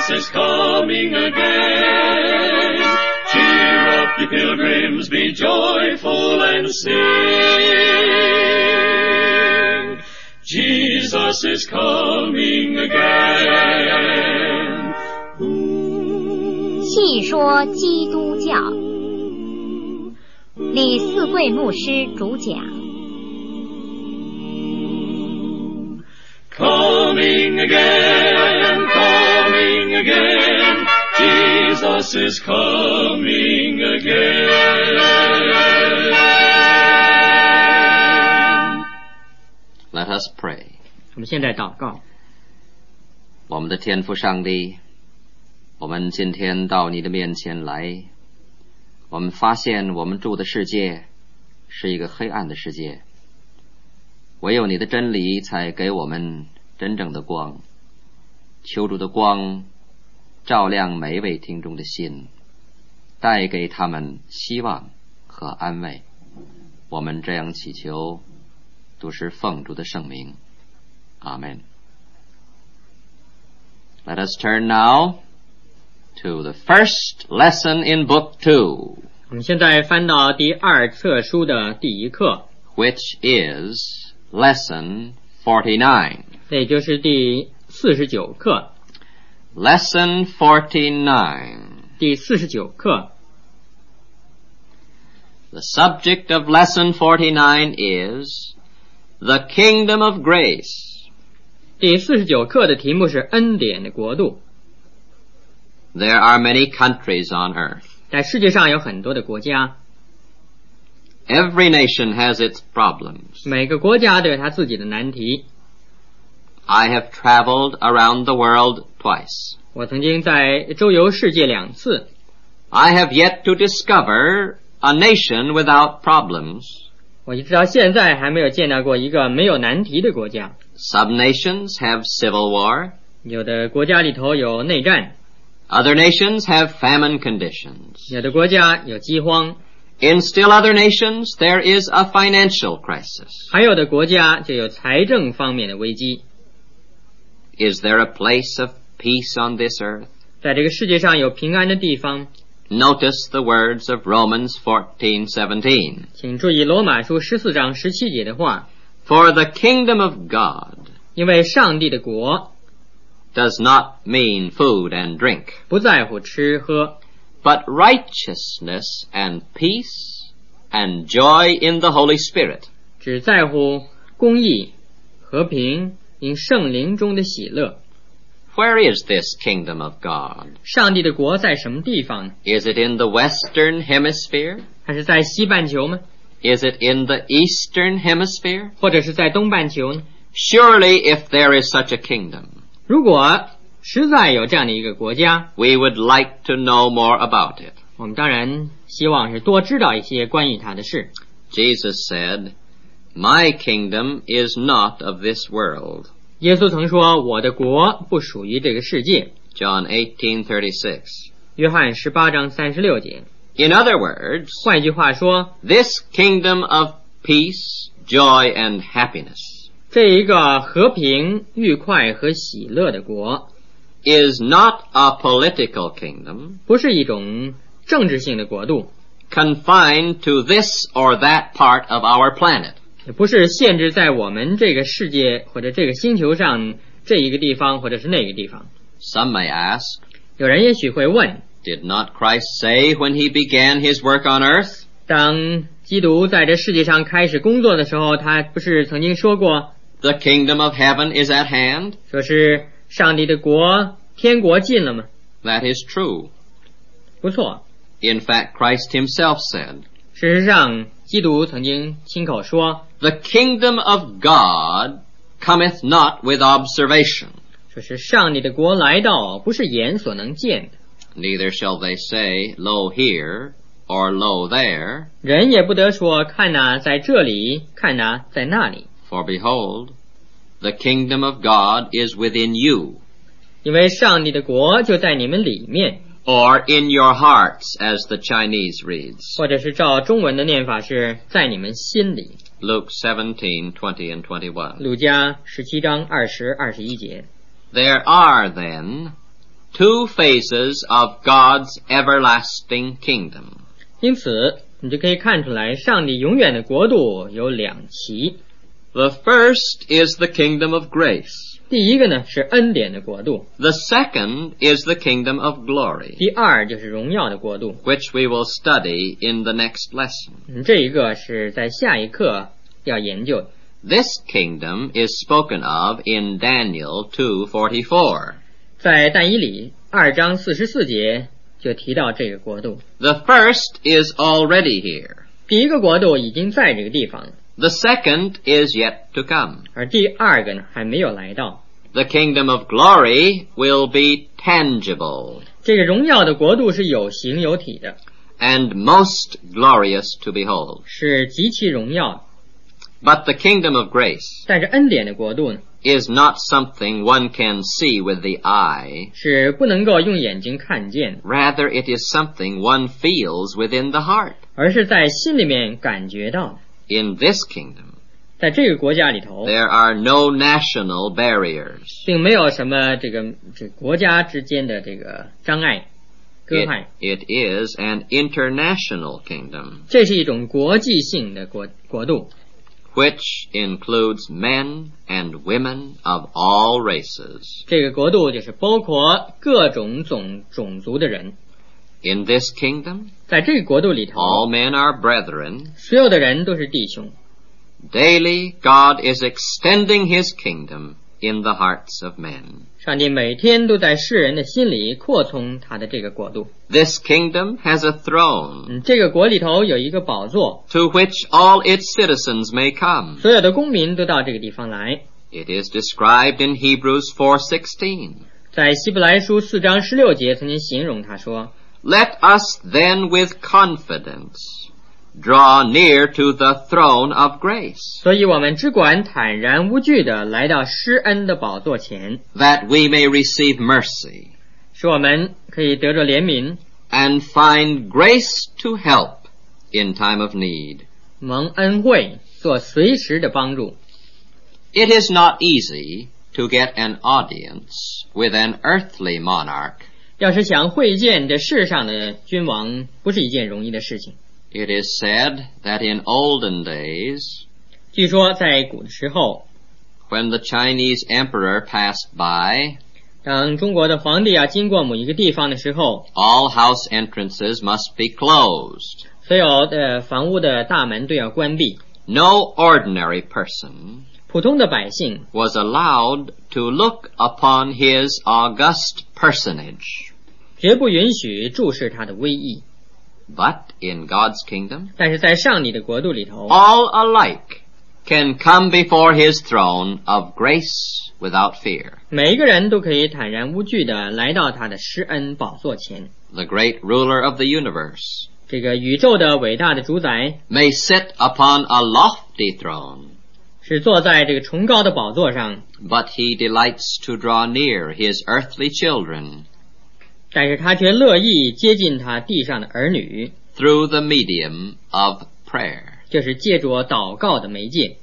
Jesus is coming again. Cheer up, ye pilgrims, be joyful and sing. Jesus is coming again. 细说基督教，李四贵牧师主讲。 Coming again, coming again, Jesus is coming again. Let us pray. 我们现在祷告。 我们的天父上帝，我们今天到你的面前来，我们发现我们住的世界是一个黑暗的世界，唯有你的真理才给我们真正的光。求主的光照亮每一位听众的心，带给他们希望和安慰。我们这样祈求，都是奉主的圣名。阿们。Let us turn now to the first lesson in Book 2. 我们现在翻到第二册书的第一课 which is Lesson 49. 也就是第49课 Lesson 49. 第49课 The subject of Lesson 49 is The Kingdom of Grace. 第49课的题目是恩典的国度。 There are many countries on earth. 在世界上有很多的国家， Every nation has its problems. 每个国家都有它自己的难题。 I have traveled around the world twice. 我曾经在周游世界2次， I have yet to discover a nation without problems. 我一直到现在还没有见到过一个没有难题的国家。 Some nations have civil war. 有的国家里头有内战， Other nations have famine conditions. 有的国家有饥荒， In still other nations, there is a financial crisis. 还有的国家就有财政方面的危机。 Is there a place of peace on this earth? 在这个世界上有平安的地方， Notice the words of Romans 14:17. 请注意罗马书14章17节的话， For the kingdom of God 因为上帝的国 does not mean food and drink, 不在乎吃喝， but righteousness and peace and joy in the Holy Spirit. 只在乎公义、和平，因圣灵中的喜乐。 Where is this kingdom of God? 上帝的国在什么地方呢？ Is it in the Western Hemisphere? 还是在西半球吗？ Is it in the Eastern Hemisphere? 或者是在东半球呢？ Surely if there is such a kingdom, 如果实在有这样的一个国家， we would like to know more about it. 我们当然希望是多知道一些关于它的事。 Jesus said, My kingdom is not of this world. 耶稣曾说，我的国不属于这个世界。 John 18:36. 约翰18章36节。 In other words, 换一句话说， this kingdom of peace, joy, and happiness 这一个和平、愉快和喜乐的国， is not a political kingdom 不是一种政治性的国度， confined to this or that part of our planet. 也不是限制在我们这个世界或者这个星球上这一个地方或者是那个地方。 Some may ask, 有人也许会问， did not Christ say when he began his work on earth, 当基督在这世界上开始工作的时候，他不是曾经说过， the kingdom of heaven is at hand? 说是上帝的国，天国近了吗？ That is true. 不错， In fact, Christ himself said, 事实上基督曾经亲口说， the kingdom of God cometh not with observation. 说是上帝的国来到不是眼所能见的， Neither shall they say, lo here, or lo there. 人也不得说看哪在这里，看哪在那里。 For behold, the kingdom of God is within you, 因为上帝的国就在你们里面， or in your hearts, as the Chinese reads. 或者是照中文的念法是在你们心里。 Luke 17:20 and 21. 路加17章20、21节。 There are then two phases of God's everlasting kingdom. 因此你就可以看出来，上帝永远的国度有两期。 The first is the kingdom of grace. 第一个呢是恩典的国度， The second is the kingdom of glory, 第二就是荣耀的国度。 which we will study in the next lesson. 这一个是在下一课要研究的。 This kingdom is spoken of in Daniel 2:44. 在但以理2章44节就提到这个国度。 The first is already here. 第一个国度已经在这个地方了， The second is yet to come. 而第二个呢还没有来到。 The kingdom of glory will be tangible 这个荣耀的国度是有形有体的， and most glorious to behold. 是极其荣耀的。 But the kingdom of grace 但是恩典的国度呢， is not something one can see with the eye. 是不能够用眼睛看见的， Rather, it is something one feels within the heart. 而是在心里面感觉到的。 In this kingdom, 在这个国家里头， there are no national barriers. 并没有什么这国家之间的这个障碍、隔阂。 It is an international kingdom, 这是一种国际性的国度， which includes men and women of all races. 这个国度就是包括各种种族的人。 In this kingdom, 在这个国度里头， all men are brethren. 所有的人都是弟兄。 Daily, God is extending His kingdom in the hearts of men. 上帝每天都在世人的心里扩充他的这个国度。 This kingdom has a throne 这个国里头有一个宝座， to which all its citizens may come. 所有的公民都到这个地方来。 It is described in Hebrews 4:16. 在希伯来书4章16节曾经形容他说， Let us then with confidence draw near to the throne of grace, 所以我们只管坦然无惧地来到施恩的宝座前， that we may receive mercy 使我们可以得着怜悯， and find grace to help in time of need. 蒙恩惠，做随时的帮助。 It is not easy to get an audience with an earthly monarch. 要是想会见这世上的君王，不是一件容易的事情。 It is said that in olden days, 据说在古的时候， when the Chinese emperor passed by, 当中国的皇帝经过某一个地方的时候， all house entrances must be closed. 所有的房屋的大门都要关闭， No ordinary person 普通的百姓 was allowed to look upon his august personage. 绝不允许注视他的威仪。 But in God's kingdom, 但是在上帝的国度里头， all alike can come before his throne of grace without fear. 每一个人都可以坦然无惧地来到他的施恩宝座前。 The great ruler of the universe 这个宇宙的伟大的主宰 may sit upon a lofty throne, 是坐在这个崇高的宝座上， but he delights to draw near his earthly children 但是他却乐意接近他地上的儿女， through the medium of prayer. 就是借着祷告的媒介。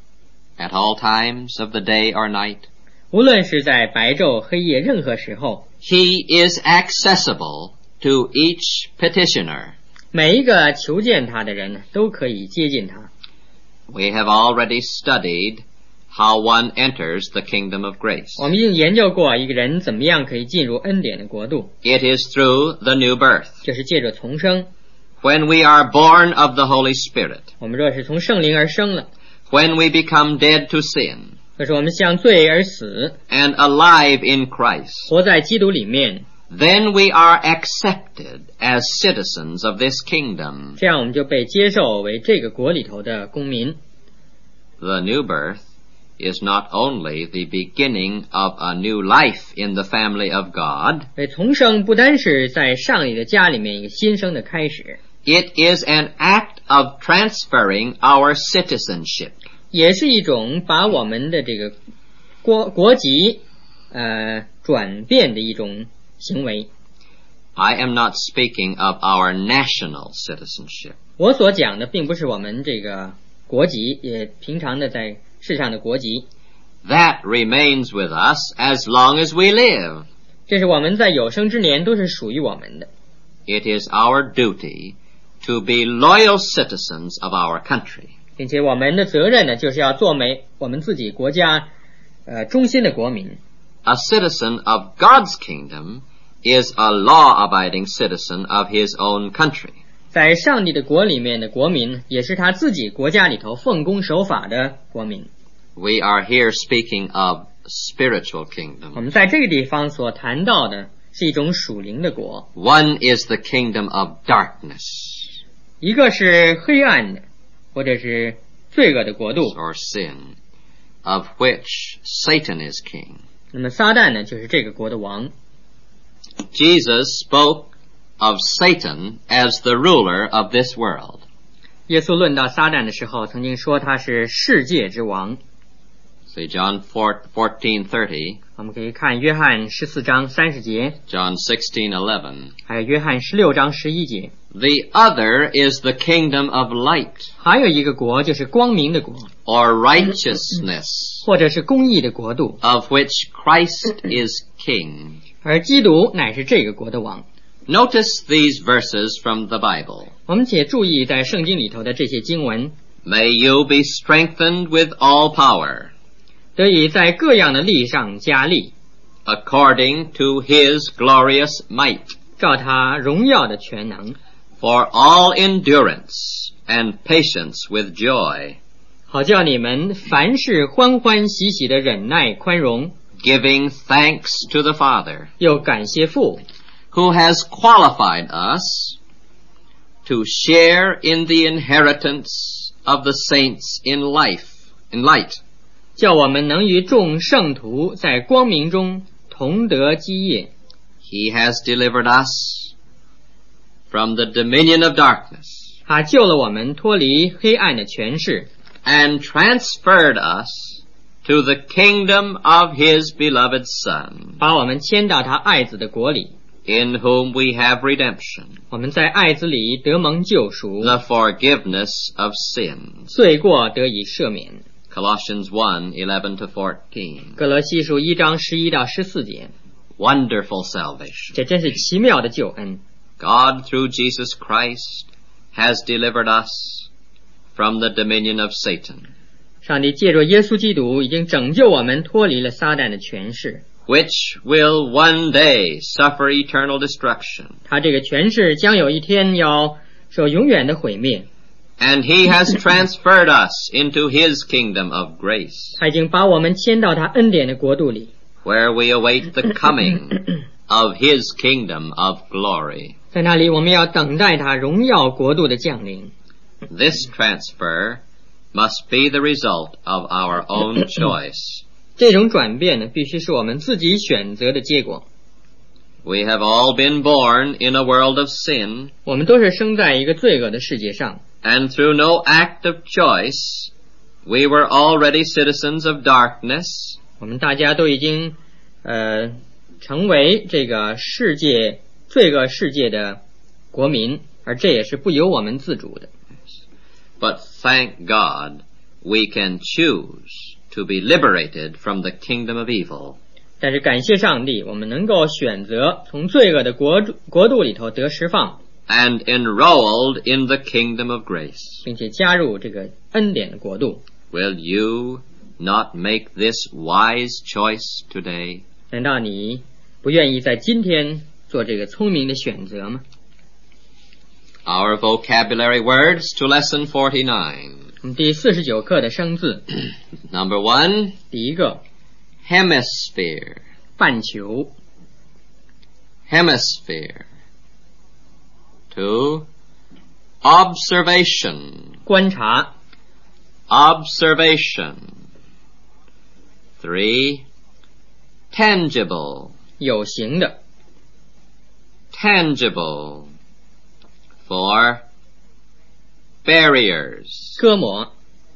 At all times of the day or night, 无论是在白昼黑夜任何时候， he is accessible to each petitioner. 每一个求见他的人都可以接近他。 We have already studied how one enters the kingdom of grace. 我们已经研究过一个人怎么样可以进入恩典的国度， It is through the new birth. 就是借着重生。 When we are born of the Holy Spirit, 我们若是从圣灵而生了， when we become dead to sin 可是我们向罪而死， and alive in Christ, 活在基督里面， then we are accepted as citizens of this kingdom. 这样我们就被接受为这个国里头的公民。 The new birth is not only the beginning of a new life in the family of God, 所以重生不单是在上帝的家里面一个新生的开始， it is an act of transferring our citizenship. 也是一种把我们的这个国籍转变的一种行为。 I am not speaking of our national citizenship. 我所讲的并不是我们这个国籍，也平常的在世上的国籍， That remains with us as long as we live. 这是我们在有生之年都是属于我们的。 It is our duty to be loyal citizens of our country. 并且我们的责任呢，就是要做我们自己国家忠心的国民。 A citizen of God's kingdom is a law-abiding citizen of his own country. 在上帝的国里面的国民，也是他自己国家里头奉公守法的国民。 We are here speaking of spiritual 我 kingdom. 们在这个地方所谈到的是一种属灵的国， One is the kingdom of darkness 一个是黑暗的，或者是罪恶的国度。 or sin, of which Satan is king. 那么撒旦呢，就是这个国的王。 Jesus spoke of Satan as the ruler of this world. 耶稣论到撒旦的时候，曾经说他是世界之王。 See John 14:30, 我们可以看约翰14章30节， John 16:11. 还有约翰16章11节。 The other is the kingdom of light 还有一个国就是光明的国， or righteousness, 或者是公义的国度， of which Christ is king. 而基督乃是这个国的王。 Notice these verses from the Bible. 我们且注意在圣经里头的这些经文， May you be strengthened with all power, 得以在各样的力上加力， according to his glorious might, 照他荣耀的全能， for all endurance and patience with joy, 好叫你们凡事欢欢喜喜的忍耐宽容， giving thanks to the Father, 又感谢父， who has qualified us to share in the inheritance of the saints in light. 叫我们能与众圣徒在光明中同得基业。 He has delivered us from the dominion of darkness 他救了我们脱离黑暗的权势， and transferred us to the kingdom of his beloved Son, 把我们迁到他爱子的国里。 in whom we have redemption, 我们在爱子里得蒙救赎， the forgiveness of sins. 罪过得以赦免。 Colossians 1:11-14. 歌罗西书1章11到14节， Wonderful salvation. 这真是奇妙的救恩。 God, through Jesus Christ, has delivered us from the dominion of Satan, 上帝借着耶稣基督已经拯救我们脱离了撒旦的权势， which will one day suffer eternal destruction. 他这个权势将有一天要受永远的毁灭。 And he has transferred us into his kingdom of grace, 他已经把我们迁到他恩典的国度里， where we await the coming of his kingdom of glory. 在那里我们要等待他荣耀国度的降临。 This transfer must be the result of our own choice. 这种转变呢，必须是我们自己选择的结果。 We have all been born in a world of sin, 我们都是生在一个罪恶的世界上， and through no act of choice, we were already citizens of darkness, 我们大家都已经成为这个罪恶世界的国民，而这也是不由我们自主的。 but thank God we can choose to be liberated from the kingdom of evil. 但是感谢上帝，我们能够选择从罪恶的国度里头得释放， And enrolled in the kingdom of grace. 并且加入这个恩典的国度。 Will you not make this wise choice today? 难道你不愿意在今天做这个聪明的选择吗？ Our vocabulary words to lesson 49. 我们第49课的生字， Number 1, 第一个 hemisphere. 半球， Hemisphere. 2, observation. 观察， Observation. 3, tangible. 有形的， Tangible. 4, barriers. 割膜，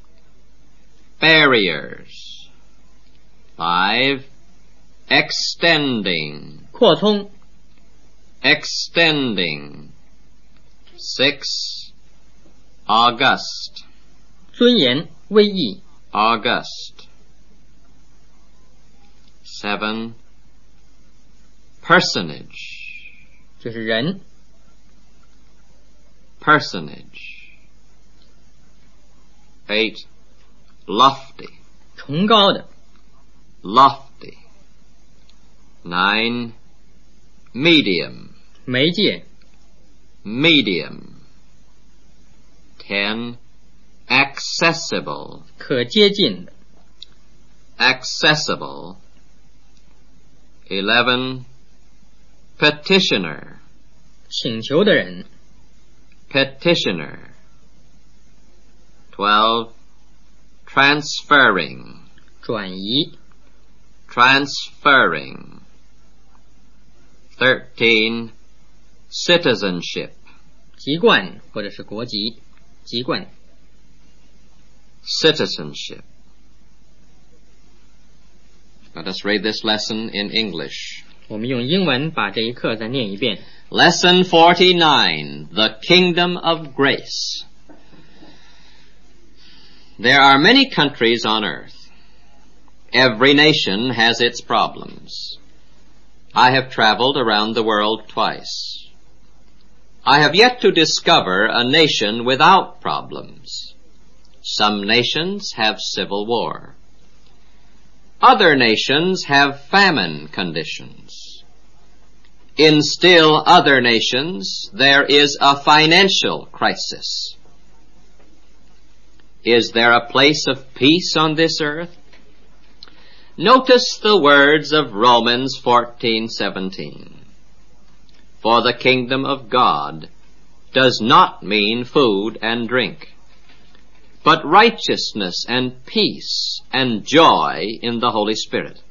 Barriers. 5, extending. 扩充， Extending. 6, august. 尊严，威仪， August. 7, Personage. 就是人。 Personage. 8. Lofty. 崇高的。 Lofty. 9. Medium. 媒介。 Medium. 10. Accessible. 可接近的。 Accessible. 11. Petitioner. 请求的人。 Petitioner. 12. Transferring. 转移。 Transferring. 13. Citizenship. 籍贯或者是国籍。籍贯。 Citizenship. Let us read this lesson in English. 我们用英文把这一课再念一遍。 Lesson 49, The Kingdom of Grace. There are many countries on earth. Every nation has its problems. I have traveled around the world twice. I have yet to discover a nation without problems. Some nations have civil war. Other nations have famine conditions. In still other nations, there is a financial crisis. Is there a place of peace on this earth? Notice the words of Romans 14:17. For the kingdom of God does not mean food and drink, but righteousness and peace and joy in the Holy Spirit.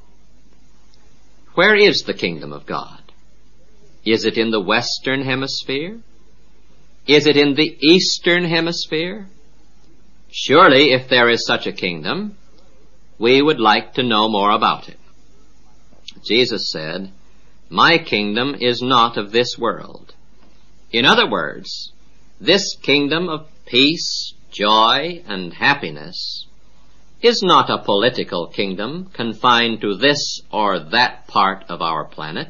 Where is the kingdom of God? Is it in the Western Hemisphere? Is it in the Eastern Hemisphere? Surely, if there is such a kingdom, we would like to know more about it. Jesus said, My kingdom is not of this world. In other words, this kingdom of peace, joy, and happiness is not a political kingdom confined to this or that part of our planet.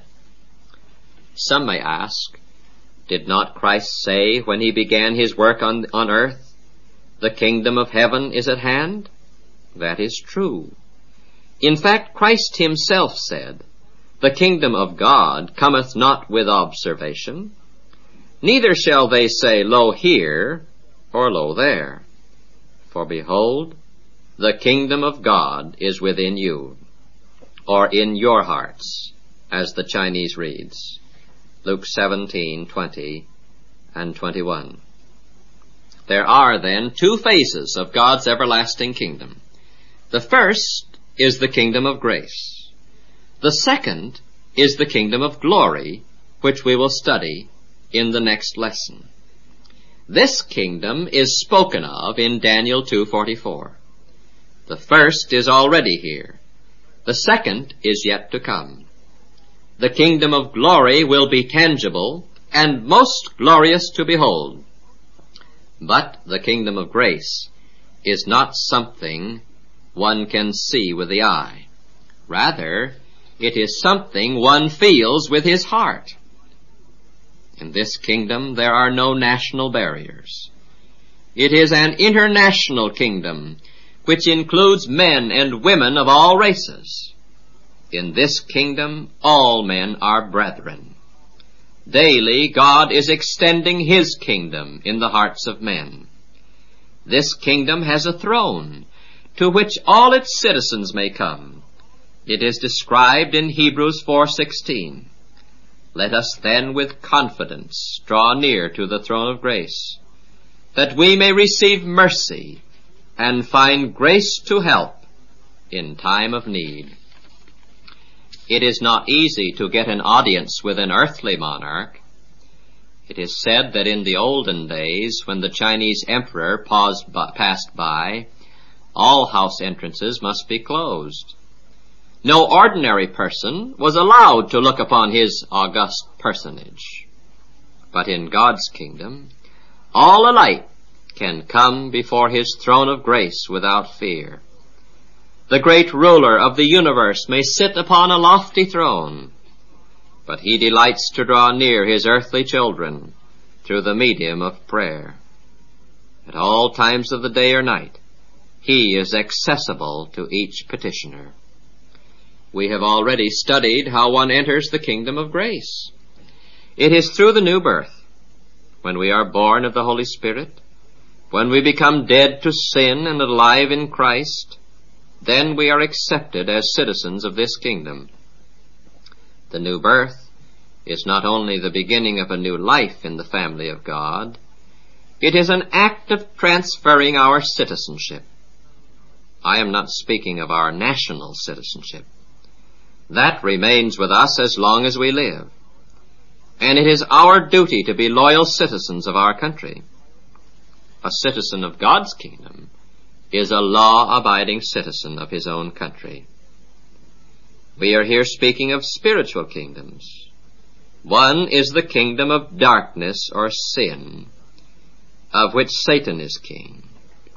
Some may ask, did not Christ say when he began his work on earth, the kingdom of heaven is at hand? That is true. In fact, Christ himself said, the kingdom of God cometh not with observation, neither shall they say, Lo here, or lo there. For behold, the kingdom of God is within you, or in your hearts, as the Chinese reads. Luke 17:20 and 21. There are then two phases of God's everlasting kingdom. The first is the kingdom of grace. The second is the kingdom of glory, which we will study in the next lesson. This kingdom is spoken of in Daniel 2:44. The first is already here. The second is yet to come. The kingdom of glory will be tangible and most glorious to behold. But the kingdom of grace is not something one can see with the eye. Rather, it is something one feels with his heart. In this kingdom, there are no national barriers. It is an international kingdom which includes men and women of all races. In this kingdom, all men are brethren. Daily, God is extending his kingdom in the hearts of men. This kingdom has a throne to which all its citizens may come. It is described in Hebrews 4:16. Let us then with confidence draw near to the throne of grace, that we may receive mercy and find grace to help in time of need. It is not easy to get an audience with an earthly monarch. It is said that in the olden days, when the Chinese emperor passed by, all house entrances must be closed. No ordinary person was allowed to look upon his august personage. But in God's kingdom, all alike can come before his throne of grace without fear. The great ruler of the universe may sit upon a lofty throne. but he delights to draw near his earthly children through the medium of prayer. At all times of the day or night, he is accessible to each petitioner. We have already studied how one enters the kingdom of grace. It is through the new birth, when we are born of the Holy Spirit, when we become dead to sin and alive in Christ, then we are accepted as citizens of this kingdom. The new birth is not only the beginning of a new life in the family of God, it is an act of transferring our citizenship. I am not speaking of our national citizenship. That remains with us as long as we live. And it is our duty to be loyal citizens of our country. A citizen of God's kingdom is a law-abiding citizen of his own country. We are here speaking of spiritual kingdoms. One is the kingdom of darkness or sin, of which Satan is king.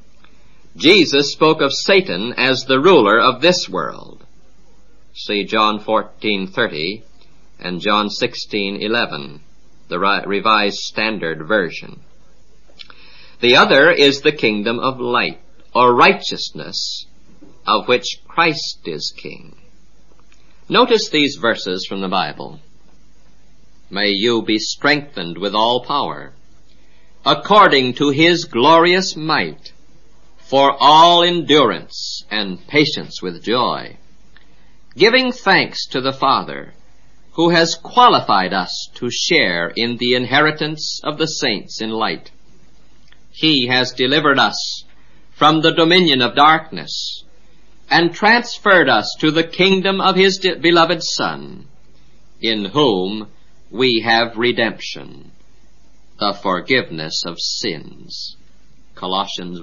Jesus spoke of Satan as the ruler of this world. See John 14:30 and John 16:11, the Revised Standard Version. The other is the kingdom of light or righteousness, of which Christ is king. Notice these verses from the Bible. May you be strengthened with all power, according to his glorious might, for all endurance and patience with joy, giving thanks to the Father, who has qualified us to share in the inheritance of the saints in light. He has delivered us from the dominion of darkness and transferred us to the kingdom of his beloved Son, in whom we have redemption, the forgiveness of sins. Colossians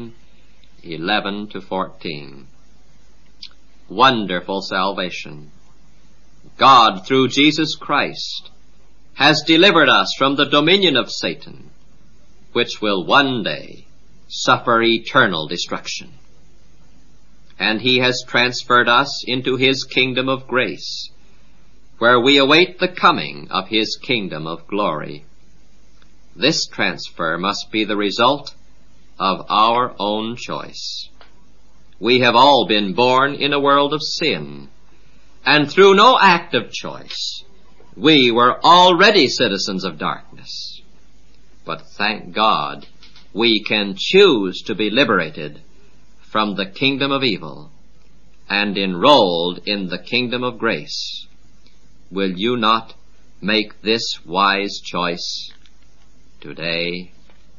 1:11-14. Wonderful salvation. God, through Jesus Christ, has delivered us from the dominion of Satan, which will one day suffer eternal destruction. And he has transferred us into his kingdom of grace, where we await the coming of his kingdom of glory. This transfer must be the result of our own choice. We have all been born in a world of sin, and through no act of choice, we were already citizens of darkness. But thank God, we can choose to be liberated from the kingdom of evil and enrolled in the kingdom of grace. Will you not make this wise choice today?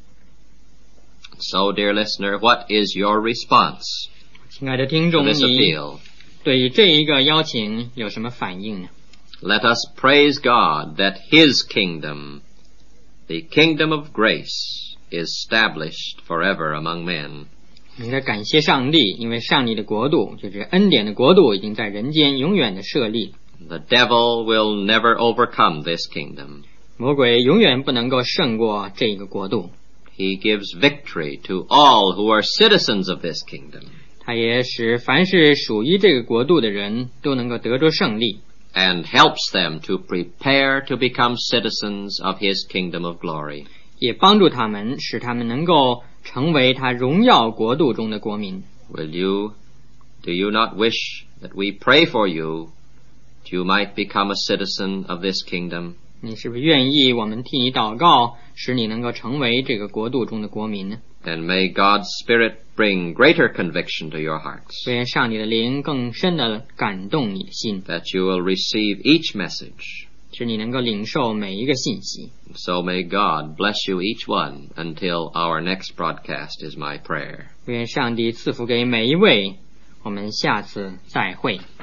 So, dear listener, what is your response 亲爱的听 to 众， this 你 appeal? 对这一个邀请有什么反应呢？ Let us praise God that his kingdom, the kingdom of grace, is established forever among men. 应该感谢上帝，因为上帝的国度，就是恩典的国度，已经在人间永远的设立。 The devil will never overcome this kingdom. 魔鬼永远不能够胜过这个国度， He gives victory to all who are citizens of this kingdom, 他也使凡是属于这个国度的人都能够得着胜利， and helps them to prepare to become citizens of his kingdom of glory. 也帮助他们，使他们能够成为他荣耀国度中的国民。 Do you not wish that we pray for you, that you might become a citizen of this kingdom? 你是不是愿意我们替你祷告，使你能够成为这个国度中的国民呢？ And may God's Spirit bring greater conviction to your hearts, 愿上帝的灵更深的感动你的心， that you will receive each message. 使你能够领受每一个信息。 So may God bless you each one until our next broadcast is my prayer. 愿上帝赐福给每一位，我们下次再会。